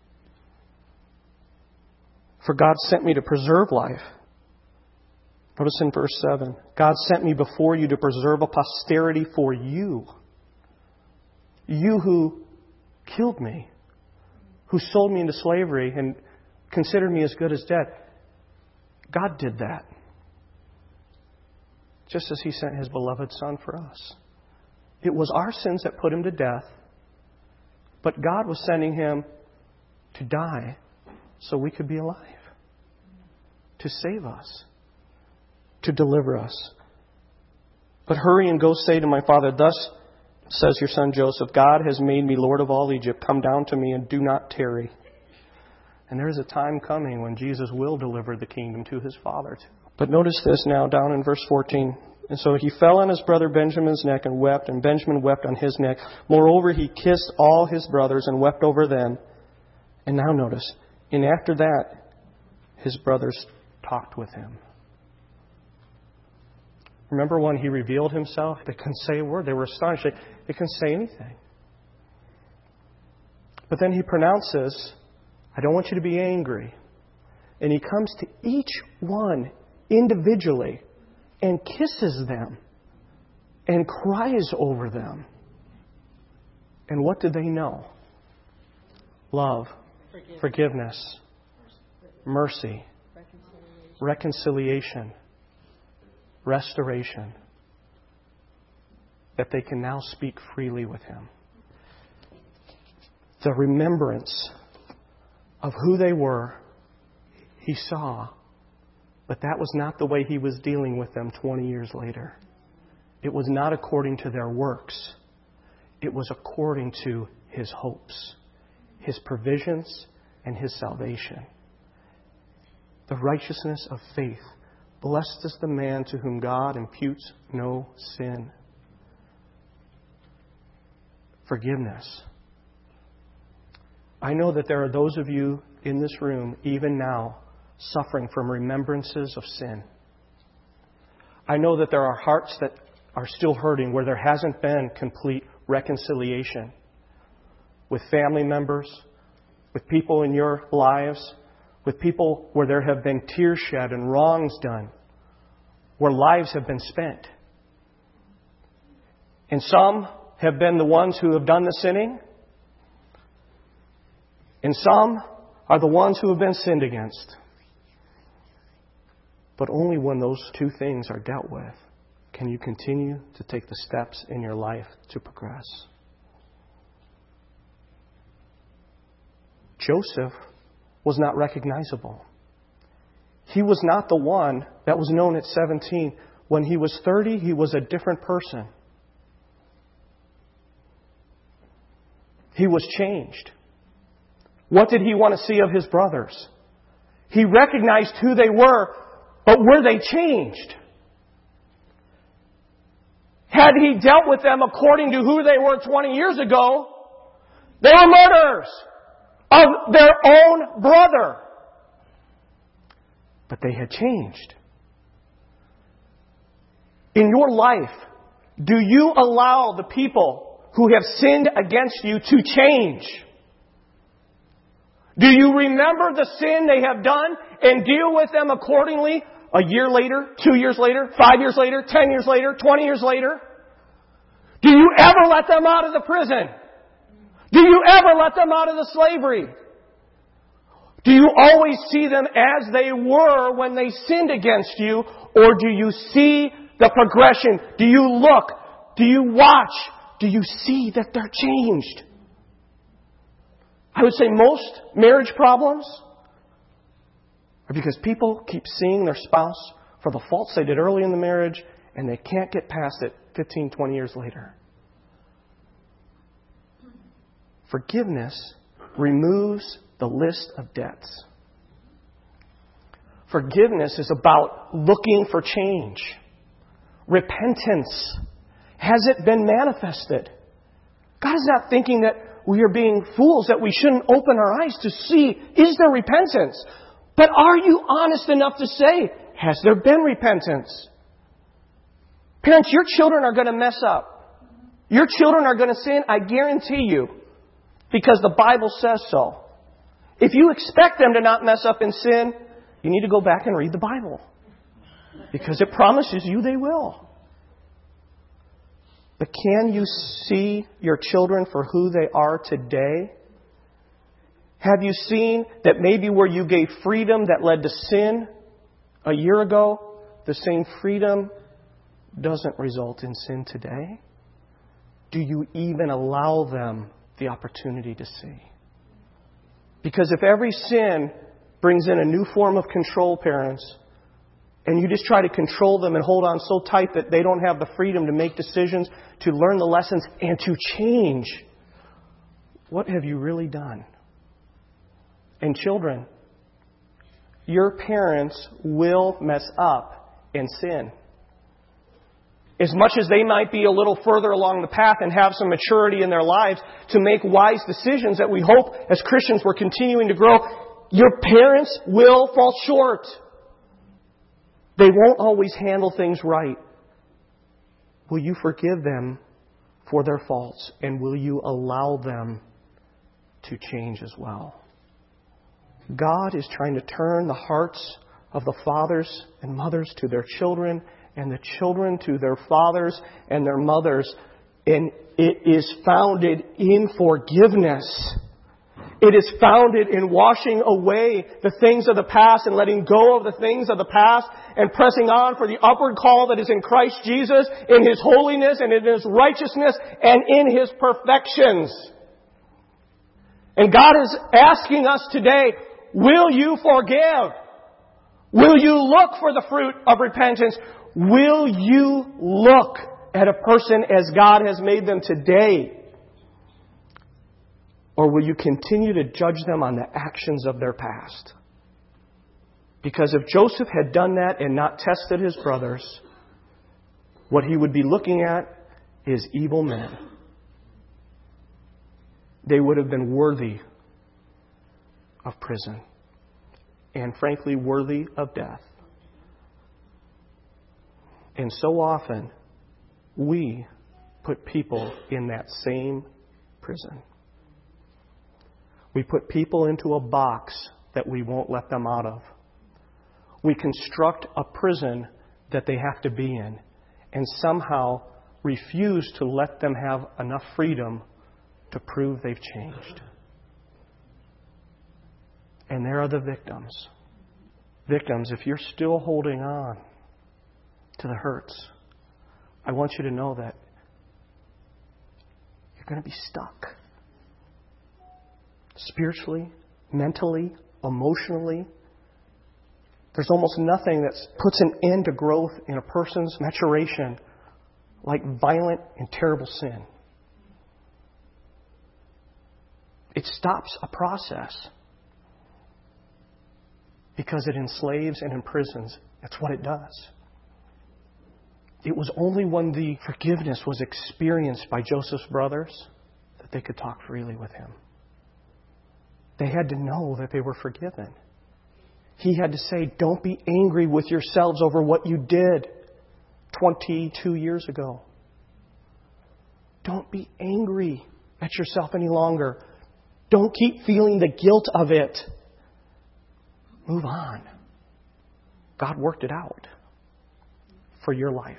For God sent me to preserve life. Notice in verse 7. God sent me before you to preserve a posterity for you. You who killed me. Who sold me into slavery and considered me as good as dead. God did that. Just as He sent His beloved Son for us. It was our sins that put Him to death. But God was sending Him to die so we could be alive. To save us. To deliver us. But hurry and go say to my father, thus says your son Joseph, God has made me Lord of all Egypt. Come down to me and do not tarry. And there is a time coming when Jesus will deliver the kingdom to His Father too. But notice this now down in verse 14. And so he fell on his brother Benjamin's neck and wept, and Benjamin wept on his neck. Moreover, he kissed all his brothers and wept over them. And now notice, and after that, his brothers talked with him. Remember when he revealed himself? They couldn't say a word. They were astonished. They couldn't say anything. But then he pronounces, I don't want you to be angry. And he comes to each one individually and kisses them and cries over them. And what did they know? Love, forgiveness, mercy, reconciliation, restoration. That they can now speak freely with Him. The remembrance of who they were, He saw. But that was not the way He was dealing with them 20 years later. It was not according to their works. It was according to His hopes, His provisions, and His salvation. The righteousness of faith. Blessed is the man to whom God imputes no sin. Forgiveness. I know that there are those of you in this room, even now, suffering from remembrances of sin. I know that there are hearts that are still hurting where there hasn't been complete reconciliation with family members, with people in your lives, with people where there have been tears shed and wrongs done, where lives have been spent. And some have been the ones who have done the sinning, and some are the ones who have been sinned against. But only when those two things are dealt with can you continue to take the steps in your life to progress. Joseph was not recognizable. He was not the one that was known at 17. When he was 30, he was a different person. He was changed. What did he want to see of his brothers? He recognized who they were, but were they changed? Had He dealt with them according to who they were 20 years ago, they were murderers of their own brother. But they had changed. In your life, do you allow the people who have sinned against you to change? Do you remember the sin they have done and deal with them accordingly a year later, 2 years later, 5 years later, 10 years later, 20 years later? Do you ever let them out of the prison? Do you ever let them out of the slavery? Do you always see them as they were when they sinned against you? Or do you see the progression? Do you look? Do you watch? Do you see that they're changed? I would say most marriage problems are because people keep seeing their spouse for the faults they did early in the marriage and they can't get past it 15, 20 years later. Forgiveness removes the list of debts. Forgiveness is about looking for change. Repentance. Has it been manifested? God is not thinking that we are being fools, that we shouldn't open our eyes to see, is there repentance? But are you honest enough to say, has there been repentance? Parents, your children are going to mess up. Your children are going to sin, I guarantee you, because the Bible says so. If you expect them to not mess up in sin, you need to go back and read the Bible. Because it promises you they will. But can you see your children for who they are today? Have you seen that maybe where you gave freedom that led to sin a year ago, the same freedom doesn't result in sin today? Do you even allow them the opportunity to see? Because if every sin brings in a new form of control, parents, and you just try to control them and hold on so tight that they don't have the freedom to make decisions, to learn the lessons, and to change, what have you really done? And children, your parents will mess up and sin. As much as they might be a little further along the path and have some maturity in their lives to make wise decisions that we hope as Christians we're continuing to grow, your parents will fall short. They won't always handle things right. Will you forgive them for their faults? And will you allow them to change as well? God is trying to turn the hearts of the fathers and mothers to their children, and the children to their fathers and their mothers. And it is founded in forgiveness. It is founded in washing away the things of the past and letting go of the things of the past and pressing on for the upward call that is in Christ Jesus, in His holiness and in His righteousness and in His perfections. And God is asking us today, will you forgive? Will you look for the fruit of repentance? Will you look at a person as God has made them today? Or will you continue to judge them on the actions of their past? Because if Joseph had done that and not tested his brothers, what he would be looking at is evil men. They would have been worthy of prison. And frankly, worthy of death. And so often, we put people in that same prison. We put people into a box that we won't let them out of. We construct a prison that they have to be in and somehow refuse to let them have enough freedom to prove they've changed. And there are the victims. Victims, if you're still holding on to the hurts, I want you to know that you're going to be stuck. Spiritually, mentally, emotionally. There's almost nothing that puts an end to growth in a person's maturation like violent and terrible sin. It stops a process. because it enslaves and imprisons. That's what it does. It was only when the forgiveness was experienced by Joseph's brothers that they could talk freely with him. They had to know that they were forgiven. He had to say, don't be angry with yourselves over what you did 22 years ago. Don't be angry at yourself any longer. Don't keep feeling the guilt of it. Move on. God worked it out for your life.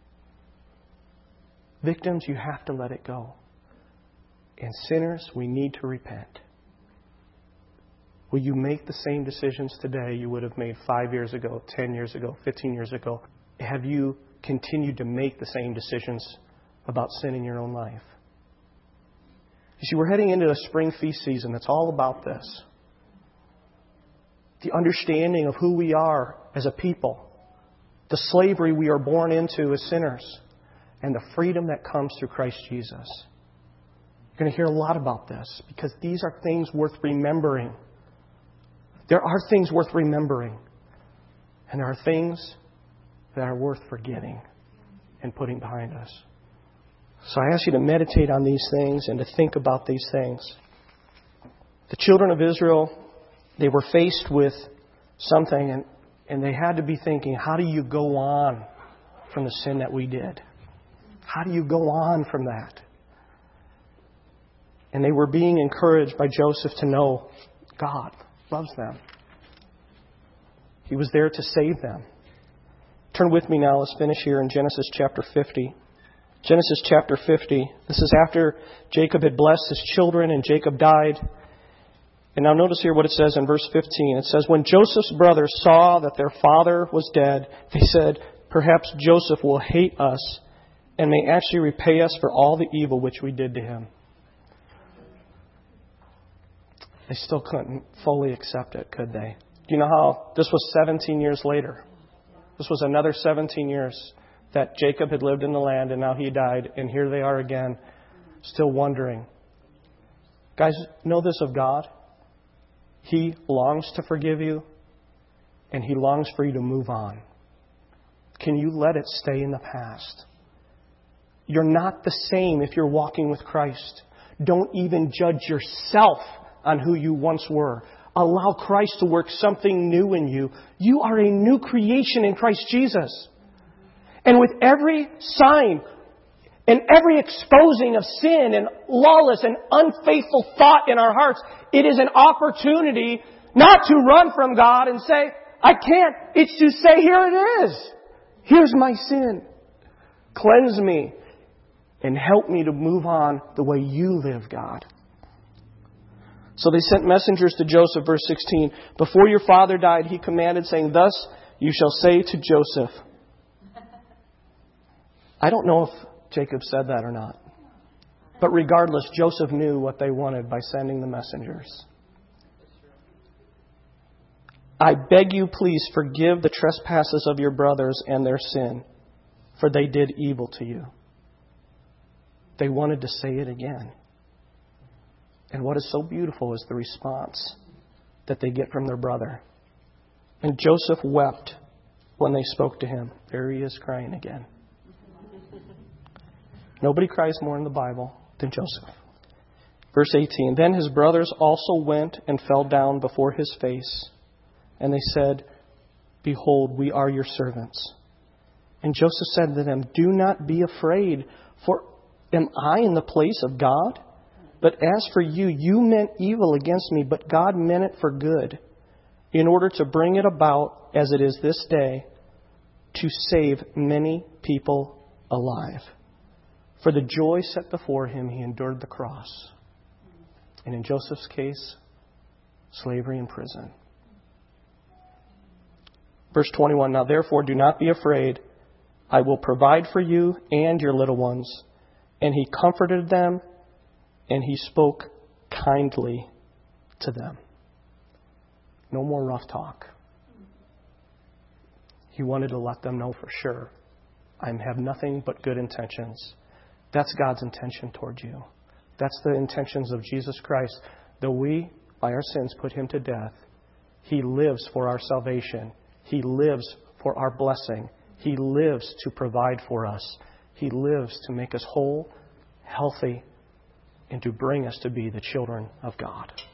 Victims, you have to let it go. And sinners, we need to repent. Will you make the same decisions today you would have made 5 years ago, 10 years ago, 15 years ago? Have you continued to make the same decisions about sin in your own life? You see, we're heading into a spring feast season that's all about this. The understanding of who we are as a people, the slavery we are born into as sinners, and the freedom that comes through Christ Jesus. You're going to hear a lot about this because these are things worth remembering. There are things worth remembering. And there are things that are worth forgetting and putting behind us. So I ask you to meditate on these things and to think about these things. The children of Israel, they were faced with something and they had to be thinking, how do you go on from the sin that we did? How do you go on from that? And they were being encouraged by Joseph to know God loves them. He was there to save them. Turn with me now. Let's finish here in Genesis chapter 50. Genesis chapter 50. This is after Jacob had blessed his children and Jacob died. And now notice here what it says in verse 15. It says, when Joseph's brothers saw that their father was dead, they said, perhaps Joseph will hate us and may actually repay us for all the evil which we did to him. They still couldn't fully accept it, could they? Do you know how this was 17 years later? This was another 17 years that Jacob had lived in the land and now he died. And here they are again, still wondering. Guys, know this of God. He longs to forgive you and He longs for you to move on. Can you let it stay in the past? You're not the same if you're walking with Christ. Don't even judge yourself on who you once were. Allow Christ to work something new in you. You are a new creation in Christ Jesus. And with every sign and every exposing of sin and lawless and unfaithful thought in our hearts, it is an opportunity not to run from God and say, I can't. It's to say, here it is. Here's my sin. Cleanse me and help me to move on the way you live, God. So they sent messengers to Joseph, verse 16. Before your father died, he commanded, saying, thus you shall say to Joseph. I don't know if Jacob said that or not. But regardless, Joseph knew what they wanted by sending the messengers. I beg you, please forgive the trespasses of your brothers and their sin, for they did evil to you. They wanted to say it again. And what is so beautiful is the response that they get from their brother. And Joseph wept when they spoke to him. There he is crying again. Nobody cries more in the Bible than Joseph. Verse 18, then his brothers also went and fell down before his face. And they said, behold, we are your servants. And Joseph said to them, do not be afraid, for am I in the place of God? But as for you, you meant evil against me, but God meant it for good, in order to bring it about, as it is this day, to save many people alive. For the joy set before him, he endured the cross. And in Joseph's case, slavery and prison. Verse 21, now therefore do not be afraid. I will provide for you and your little ones. And he comforted them. And he spoke kindly to them. No more rough talk. He wanted to let them know for sure, I have nothing but good intentions. That's God's intention toward you. That's the intentions of Jesus Christ. Though we, by our sins, put him to death, He lives for our salvation. He lives for our blessing. He lives to provide for us. He lives to make us whole, healthy, and to bring us to be the children of God.